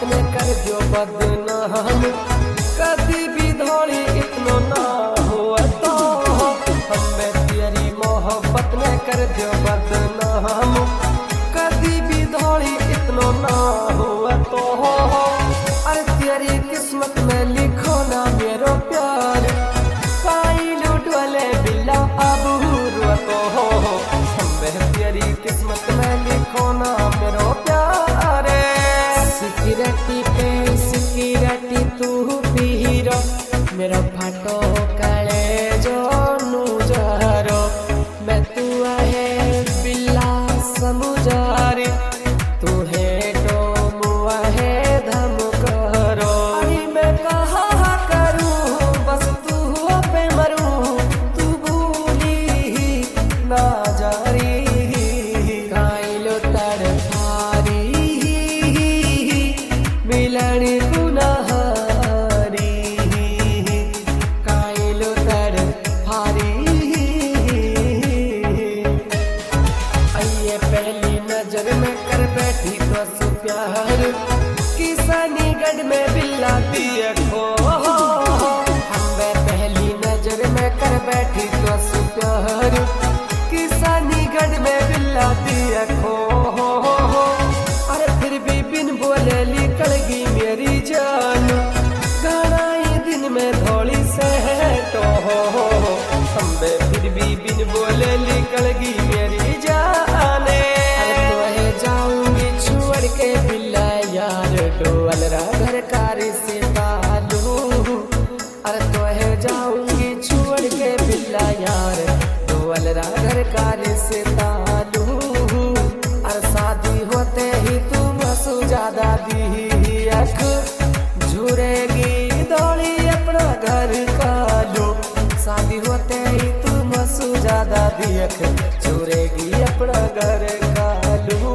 में कर दियो बदनाम, कभी भी धोली इतनो ना हुआ तो हमें तेरी मोहब्बत में कर दियो बदनाम, कभी भी धोली इतनो ना हुआ तो अरे तेरी किस्मत में लिखो ना मेरो प्यार, काई लूट वाले बिल्ला अब हुआ तो हमें तेरी किस्मत में लिखो ना मेरो प्यार। सिकिरटी पे सिकिरटी तू पीरो मेरा फाटो काले जो नुजारो, मैं तू है बिल्ला समुजारी, तू है तो मुआ है धम करो। अरे मैं कहा करूं बस तू पे मरूं, तू भूली ना जारी काइलो तड़फारी मिलन गुनहारी, काइलो तड़फारी। आइए पहली नजर में कर बैठी तो प्यार, किसानीगढ़ में बिल्ला दिए खो, हमें पहली नजर में कर बैठी तो प्यार, किसानीगढ़ में बिल्ला दिए खो। अरे फिर भी बिन बोले निकल गई मेरी जान, घनाई दिन में धोली से तो हमें फिर भी बिन बोले निकल गई मेरी जान। अरे तो जाऊंगी छोड़ के बिल्ला यार डोलरा घर कारी से तालू, अरे तो जाऊंगी छोड़ के बिल्ला यार डोलरा घर कारी से तालू, अरे शादी होते ही तुम सुजादा दी अख झुरेगी दौड़ी अपना घर का लो, शादी होते ही तुम सुजादा दी अख झुरेगी अपना घर का लो।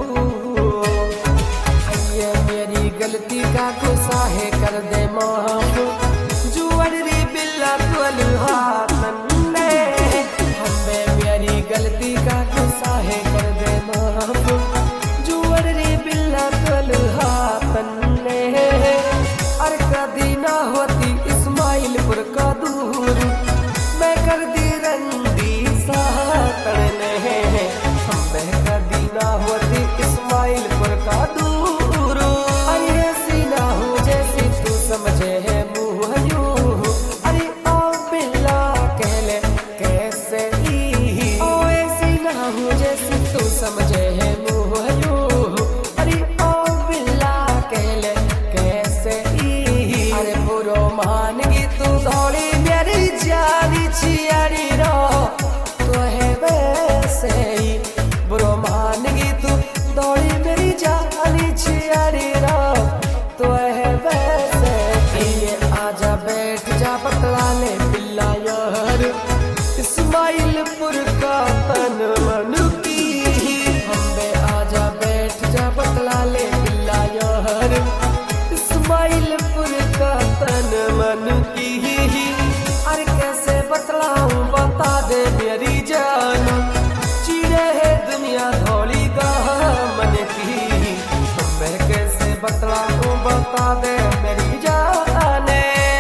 ये मेरी गलती का गुस्सा है कर दे माफ, जुअड़ रे बिल्ला तुल हाथन में, हमें मेरी गलती का गुस्सा है कर दे माफ, जुअड़ रे बिल्ला तुल हाथन में। अरे कदी ना होती इस्माइलपुर का दूर, मैं कर दी रंडी साकड़ने, हमें कदी ना होती इस्माइलपुर का दूर। ऐसी ना हो जैसी तू समझे है मुँह यूं, अरे ओ बिल्ला कह ले कैसे ही, ओ ऐसी ना हो जैसी तू समझे है मुँह यूं, अरे ओ बिल्ला कह ले कैसे ही। अरे बुरो मानगी तू धोली मेरी जानी छियारी रो, तो है वैसे ही बुरो मानगी तू धोली मेरी जानी छियारी रो, तो है वैसे ही। आजा बैठ जा बतला ले बिल्ला यार इस्माइलपुर का तन मन की, हमें आजा बैठ जा बतला ले बिल्ला यार इस्माइलपुर का तन मन की। अरे कैसे बतलाऊं बता दे मेरी जान, चीड़े है दुनिया धौली का मन की, मैं कैसे बतलाऊं बता दे मेरी जाने।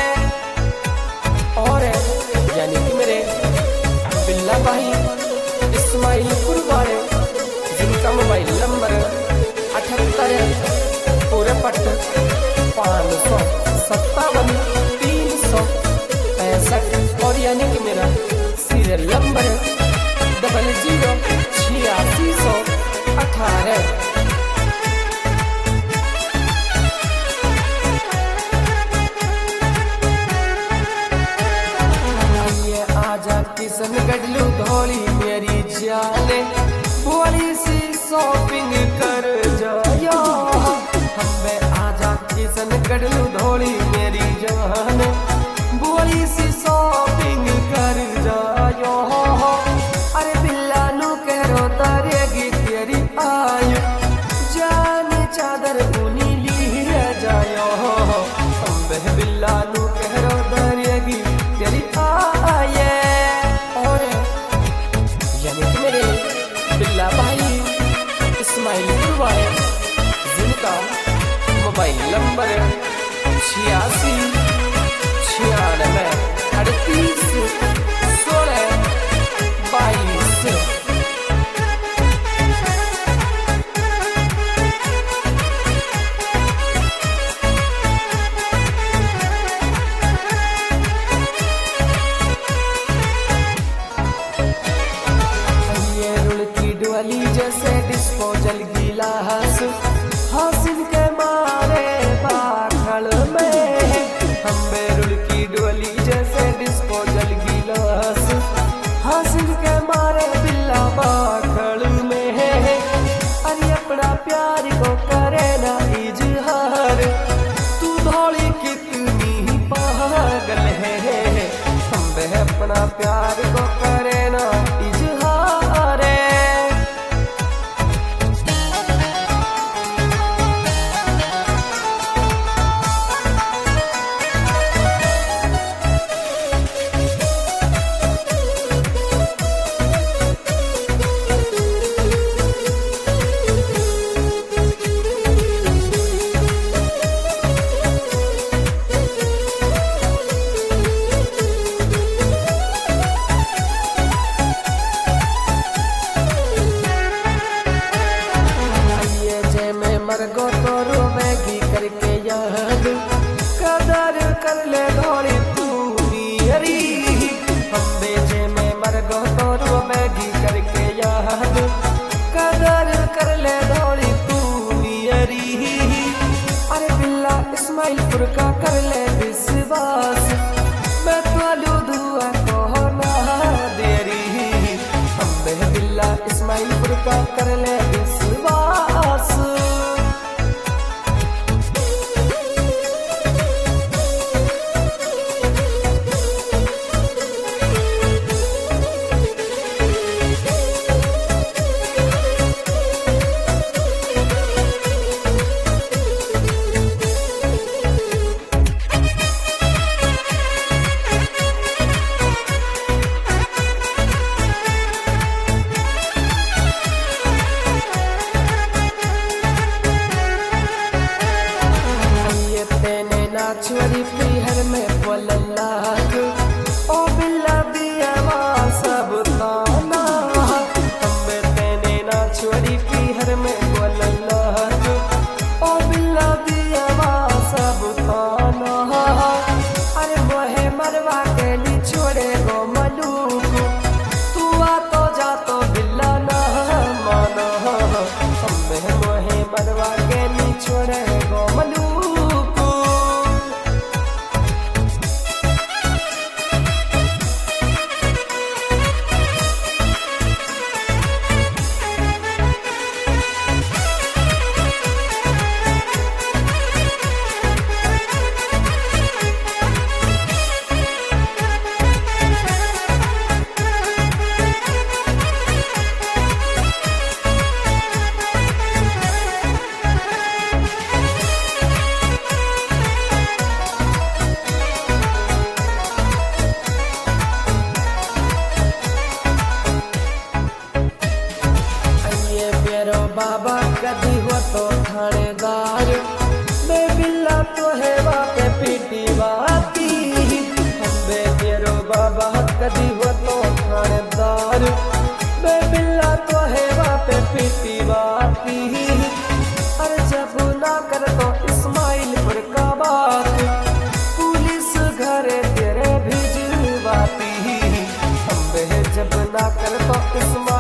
और यानी कि मेरे बिल्ला भाई इस्माइलपुर वाले, जिनका मोबाइल नंबर 78 पूरे पट 557 365, और यानी कि मेरा सीरियल नंबर 00 8618। आजा किशनगढ़ लू धौली मेरी जाने, बोली सी शॉपिंग कर जायो, हमें आजा किशनगढ़ लू धौली मेरी जाने, बोली सी शॉपिंग कर जायो। अरे बिल्ला नू कहो तारेगी तेरी आयु, जान चादर ऊनी लिए जायो, हमें बिल्ला नू कहो तारेगी तेरी आये। और यानी कि मेरे बिल्ला भाई इस्माइलपुर वाले, जिनका मोबाइल मोबाइल नंबर 86 96 38 16 22। जैसे डिस्पोजल गिलास हासिल के मारे बाखड़ में, हम बेरुल की डोली जैसे डिस्पोजल गिलास हासिल के मारे बिल्ला बाखड़ में। अरे अपना प्यार को करे ना इजहार, तू धौली कितनी पागल है, हम अपना प्यार को करे ना इजहार। मरगो तो रोवेगी करके याद, कदर कर ले धोड़ी तू मेरी, हम बेजे में मरगो तो रोवेगी करके याद, कदर कर ले धोड़ी तू मेरी। अरे बिल्ला इस्माइलपुर का कर ले विश्वास, मैं तो दुआ को ना देरी, हम बिल्ला इस्माइलपुर का कर ले विश्वास। नाचवरी पीहर में बोलला ओ बिल्ला बियावा सब ताना, हम्बे तेने नाचवरी पीहर में बोलला ओ बिल्ला बियावा सब ताना। अरे मोहे मरवा के ली छोड़े गो मलूक, तू आ तो जा तो बिल्ला ना माना, हम्बे मोहे मरवा के ली छोड़े गो मलूक। बाबा कदी हो तो थानेदार, मैं बिल्ला तो है वाके पीटी बाती, हम्बे तेरो बाबा कदी हो तो थानेदार, मैं बिल्ला तो है वाके पीटी बाती। अरे जब ना कर तो इस्माइलपुर का बात, पुलिस घरे तेरे भिजवाती, हम्बे जब ना कर तो इस्माइल